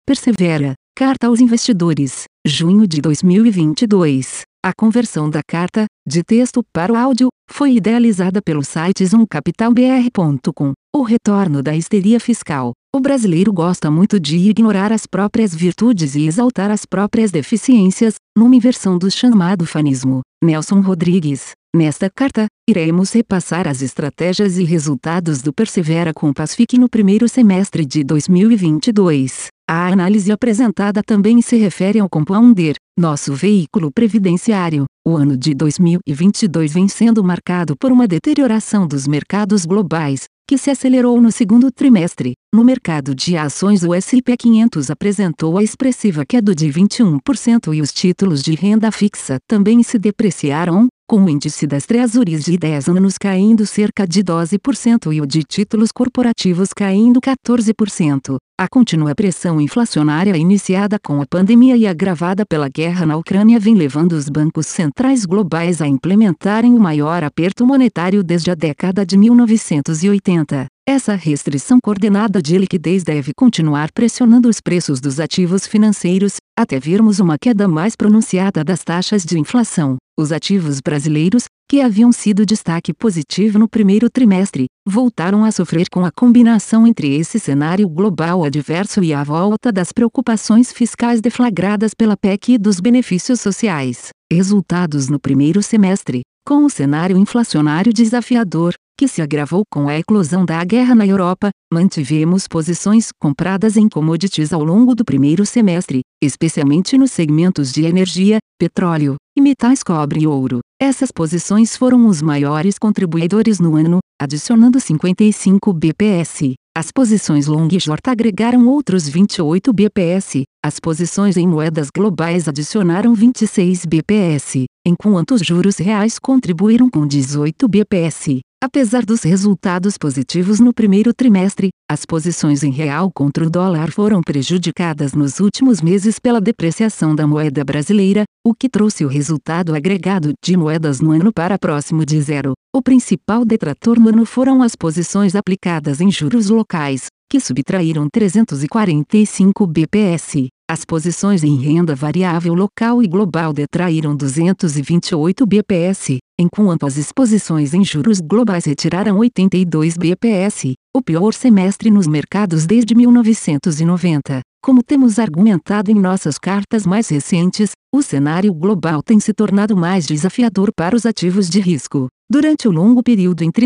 Persevera. Carta aos investidores. Junho de 2022. A conversão da carta, de texto para o áudio, foi idealizada pelo site zoomcapitalbr.com. O retorno da histeria fiscal. O brasileiro gosta muito de ignorar as próprias virtudes e exaltar as próprias deficiências, numa inversão do chamado fanismo. Nelson Rodrigues. Nesta carta, iremos repassar as estratégias e resultados do Persevera Compass FIC no primeiro semestre de 2022. A análise apresentada também se refere ao Compounder, nosso veículo previdenciário. O ano de 2022 vem sendo marcado por uma deterioração dos mercados globais, que se acelerou no segundo trimestre. No mercado de ações, o S&P 500 apresentou a expressiva queda de 21% e os títulos de renda fixa também se depreciaram, com o índice das treasuries de 10 anos caindo cerca de 12% e o de títulos corporativos caindo 14%. A contínua pressão inflacionária iniciada com a pandemia e agravada pela guerra na Ucrânia vem levando os bancos centrais globais a implementarem o maior aperto monetário desde a década de 1980. Essa restrição coordenada de liquidez deve continuar pressionando os preços dos ativos financeiros, até vermos uma queda mais pronunciada das taxas de inflação. Os ativos brasileiros, que haviam sido destaque positivo no primeiro trimestre, voltaram a sofrer com a combinação entre esse cenário global adverso e a volta das preocupações fiscais deflagradas pela PEC e dos benefícios sociais. Resultados no primeiro semestre. Com o cenário inflacionário desafiador, que se agravou com a eclosão da guerra na Europa, mantivemos posições compradas em commodities ao longo do primeiro semestre, especialmente nos segmentos de energia, petróleo, e metais cobre e ouro. Essas posições foram os maiores contribuidores no ano, adicionando 55 bps. As posições long e short agregaram outros 28 bps, as posições em moedas globais adicionaram 26 bps, enquanto os juros reais contribuíram com 18 bps. Apesar dos resultados positivos no primeiro trimestre, as posições em real contra o dólar foram prejudicadas nos últimos meses pela depreciação da moeda brasileira, o que trouxe o resultado agregado de moedas no ano para próximo de zero. O principal detrator no ano foram as posições aplicadas em juros locais, que subtraíram 345 bps. As posições em renda variável local e global detraíram 228 bps, enquanto as exposições em juros globais retiraram 82 bps, o pior semestre nos mercados desde 1990. Como temos argumentado em nossas cartas mais recentes, o cenário global tem se tornado mais desafiador para os ativos de risco. Durante o longo período entre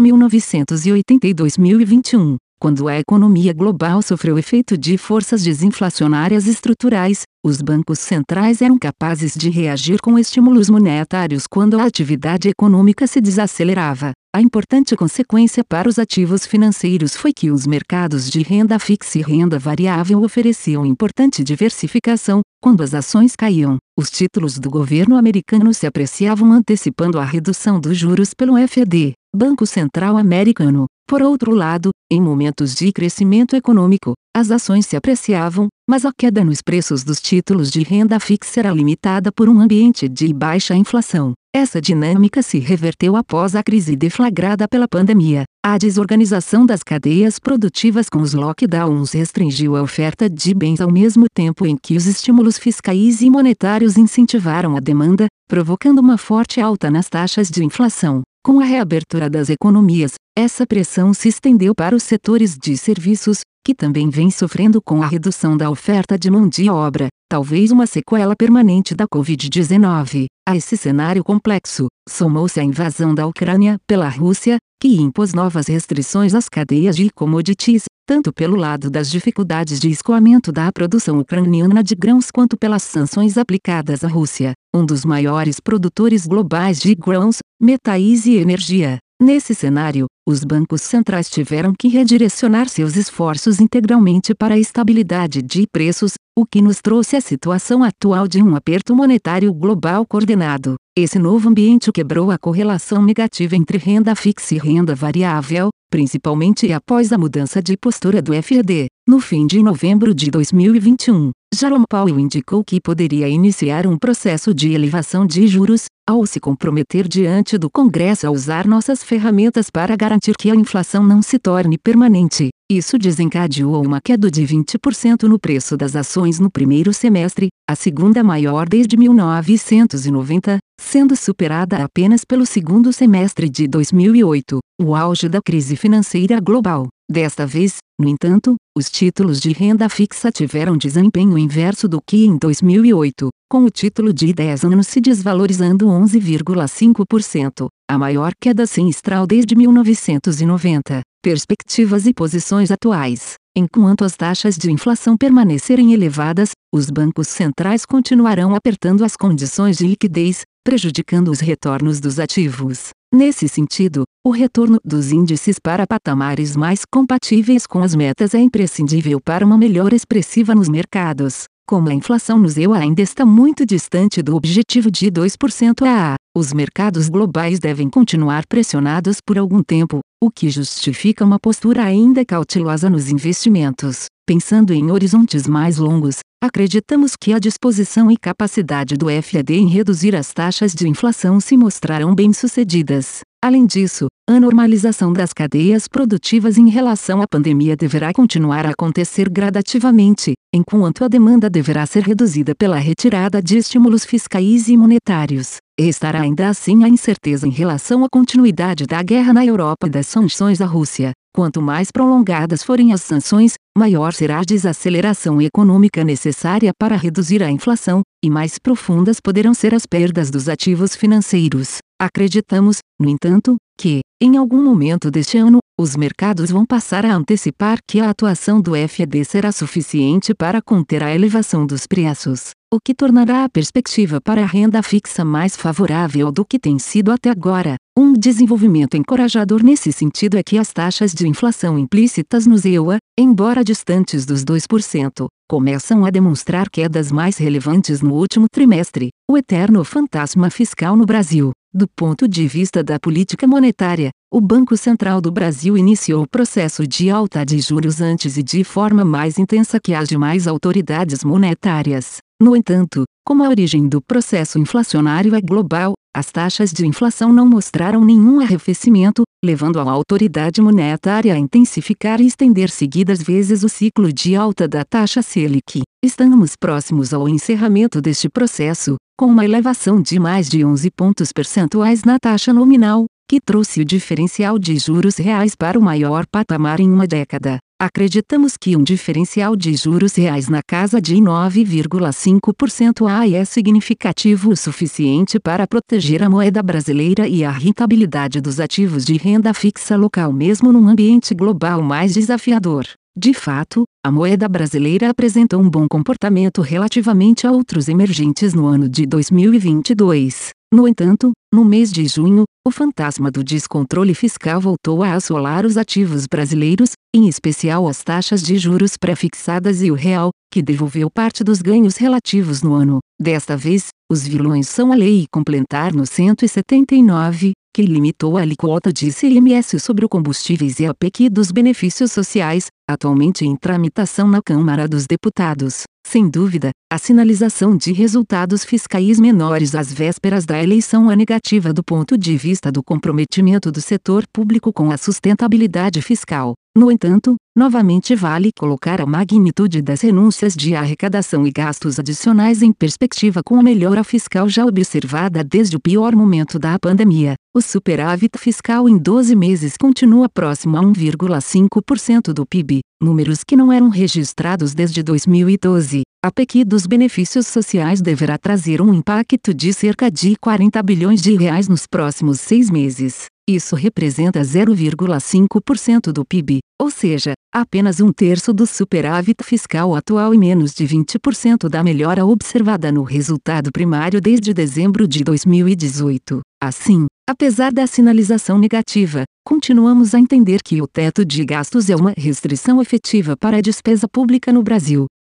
1980 e 2021, quando a economia global sofreu efeito de forças desinflacionárias estruturais, os bancos centrais eram capazes de reagir com estímulos monetários quando a atividade econômica se desacelerava. A importante consequência para os ativos financeiros foi que os mercados de renda fixa e renda variável ofereciam importante diversificação. Quando as ações caíam, os títulos do governo americano se apreciavam antecipando a redução dos juros pelo FED, Banco Central Americano. Por outro lado, em momentos de crescimento econômico, as ações se apreciavam, mas a queda nos preços dos títulos de renda fixa era limitada por um ambiente de baixa inflação. Essa dinâmica se reverteu após a crise deflagrada pela pandemia. A desorganização das cadeias produtivas com os lockdowns restringiu a oferta de bens ao mesmo tempo em que os estímulos fiscais e monetários incentivaram a demanda, provocando uma forte alta nas taxas de inflação. Com a reabertura das economias, essa pressão se estendeu para os setores de serviços, que também vem sofrendo com a redução da oferta de mão de obra, talvez uma sequela permanente da Covid-19. A esse cenário complexo, somou-se a invasão da Ucrânia pela Rússia, que impôs novas restrições às cadeias de commodities, tanto pelo lado das dificuldades de escoamento da produção ucraniana de grãos quanto pelas sanções aplicadas à Rússia, um dos maiores produtores globais de grãos, metais e energia. Nesse cenário, os bancos centrais tiveram que redirecionar seus esforços integralmente para a estabilidade de preços, o que nos trouxe à situação atual de um aperto monetário global coordenado. Esse novo ambiente quebrou a correlação negativa entre renda fixa e renda variável, principalmente após a mudança de postura do FED, no fim de novembro de 2021. Jerome Powell indicou que poderia iniciar um processo de elevação de juros, ao se comprometer diante do Congresso a usar nossas ferramentas para garantir que a inflação não se torne permanente. Isso desencadeou uma queda de 20% no preço das ações no primeiro semestre, a segunda maior desde 1990, sendo superada apenas pelo segundo semestre de 2008, o auge da crise financeira global. Desta vez, no entanto, os títulos de renda fixa tiveram desempenho inverso do que em 2008, com o título de 10 anos se desvalorizando 11,5%, a maior queda semestral desde 1990. Perspectivas e posições atuais. Enquanto as taxas de inflação permanecerem elevadas, os bancos centrais continuarão apertando as condições de liquidez, prejudicando os retornos dos ativos. Nesse sentido, o retorno dos índices para patamares mais compatíveis com as metas é imprescindível para uma melhora expressiva nos mercados. Como a inflação no EUA ainda está muito distante do objetivo de 2% os mercados globais devem continuar pressionados por algum tempo, o que justifica uma postura ainda cautelosa nos investimentos. Pensando em horizontes mais longos, acreditamos que a disposição e capacidade do FED em reduzir as taxas de inflação se mostrarão bem-sucedidas. Além disso, a normalização das cadeias produtivas em relação à pandemia deverá continuar a acontecer gradativamente, enquanto a demanda deverá ser reduzida pela retirada de estímulos fiscais e monetários. Estará ainda assim a incerteza em relação à continuidade da guerra na Europa e das sanções à Rússia. Quanto mais prolongadas forem as sanções, maior será a desaceleração econômica necessária para reduzir a inflação, e mais profundas poderão ser as perdas dos ativos financeiros. Acreditamos, no entanto, que, em algum momento deste ano, os mercados vão passar a antecipar que a atuação do FED será suficiente para conter a elevação dos preços, o que tornará a perspectiva para a renda fixa mais favorável do que tem sido até agora. Um desenvolvimento encorajador nesse sentido é que as taxas de inflação implícitas no EUA, embora distantes dos 2%, começam a demonstrar quedas mais relevantes no último trimestre. O eterno fantasma fiscal no Brasil. Do ponto de vista da política monetária, o Banco Central do Brasil iniciou o processo de alta de juros antes e de forma mais intensa que as demais autoridades monetárias. No entanto, como a origem do processo inflacionário é global, as taxas de inflação não mostraram nenhum arrefecimento, levando a autoridade monetária a intensificar e estender seguidas vezes o ciclo de alta da taxa Selic. Estamos próximos ao encerramento deste processo, com uma elevação de mais de 11 pontos percentuais na taxa nominal, que trouxe o diferencial de juros reais para o maior patamar em uma década. Acreditamos que um diferencial de juros reais na casa de 9,5% é significativo o suficiente para proteger a moeda brasileira e a rentabilidade dos ativos de renda fixa local mesmo num ambiente global mais desafiador. De fato, a moeda brasileira apresentou um bom comportamento relativamente a outros emergentes no ano de 2022. No entanto, no mês de junho, o fantasma do descontrole fiscal voltou a assolar os ativos brasileiros, em especial as taxas de juros pré-fixadas e o real, que devolveu parte dos ganhos relativos no ano. Desta vez, os vilões são a Lei Complementar no 179, que limitou a alíquota de ICMS sobre os combustíveis e a PEC dos benefícios sociais, atualmente em tramitação na Câmara dos Deputados. Sem dúvida, a sinalização de resultados fiscais menores às vésperas da eleição é negativa do ponto de vista do comprometimento do setor público com a sustentabilidade fiscal. No entanto, novamente vale colocar a magnitude das renúncias de arrecadação e gastos adicionais em perspectiva com a melhora fiscal já observada desde o pior momento da pandemia. O superávit fiscal em 12 meses continua próximo a 1,5% do PIB, números que não eram registrados desde 2012. A PEC dos benefícios sociais deverá trazer um impacto de cerca de 40 bilhões de reais nos próximos 6 meses. Isso representa 0,5% do PIB, ou seja, apenas um terço do superávit fiscal atual e menos de 20% da melhora observada no resultado primário desde dezembro de 2018. Assim, apesar da sinalização negativa, continuamos a entender que o teto de gastos é uma restrição efetiva para a despesa pública no Brasil,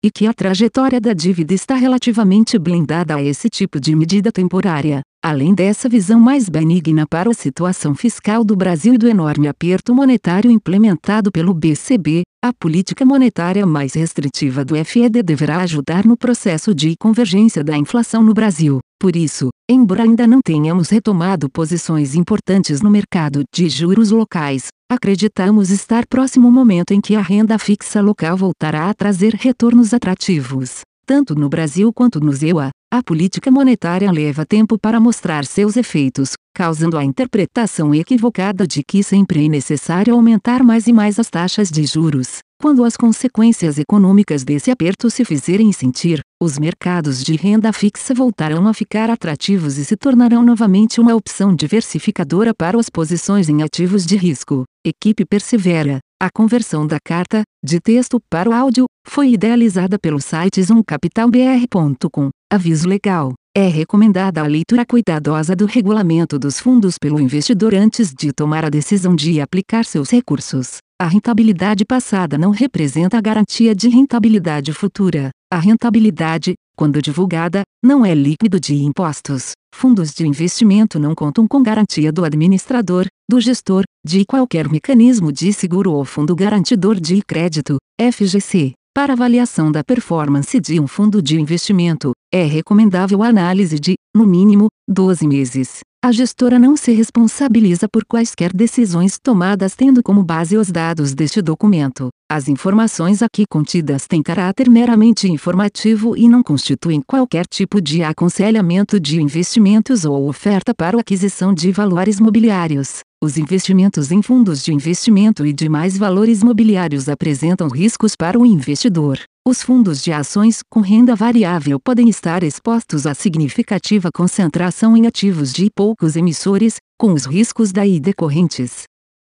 e que a trajetória da dívida está relativamente blindada a esse tipo de medida temporária. Além dessa visão mais benigna para a situação fiscal do Brasil e do enorme aperto monetário implementado pelo BCB, a política monetária mais restritiva do FED deverá ajudar no processo de convergência da inflação no Brasil. Por isso, embora ainda não tenhamos retomado posições importantes no mercado de juros locais, acreditamos estar próximo ao momento em que a renda fixa local voltará a trazer retornos atrativos. Tanto no Brasil quanto no EUA, a política monetária leva tempo para mostrar seus efeitos, causando a interpretação equivocada de que sempre é necessário aumentar mais e mais as taxas de juros. Quando as consequências econômicas desse aperto se fizerem sentir, os mercados de renda fixa voltarão a ficar atrativos e se tornarão novamente uma opção diversificadora para as posições em ativos de risco. Equipe persevera. A conversão da carta, de texto para o áudio, foi idealizada pelo site zoomcapitalbr.com. Aviso legal. É recomendada a leitura cuidadosa do regulamento dos fundos pelo investidor antes de tomar a decisão de aplicar seus recursos. A rentabilidade passada não representa a garantia de rentabilidade futura. A rentabilidade, quando divulgada, não é líquido de impostos. Fundos de investimento não contam com garantia do administrador, do gestor, de qualquer mecanismo de seguro ou fundo garantidor de crédito, FGC. Para avaliação da performance de um fundo de investimento, é recomendável a análise de, no mínimo, 12 meses. A gestora não se responsabiliza por quaisquer decisões tomadas tendo como base os dados deste documento. As informações aqui contidas têm caráter meramente informativo e não constituem qualquer tipo de aconselhamento de investimentos ou oferta para a aquisição de valores mobiliários. Os investimentos em fundos de investimento e demais valores mobiliários apresentam riscos para o investidor. Os fundos de ações com renda variável podem estar expostos a significativa concentração em ativos de poucos emissores, com os riscos daí decorrentes.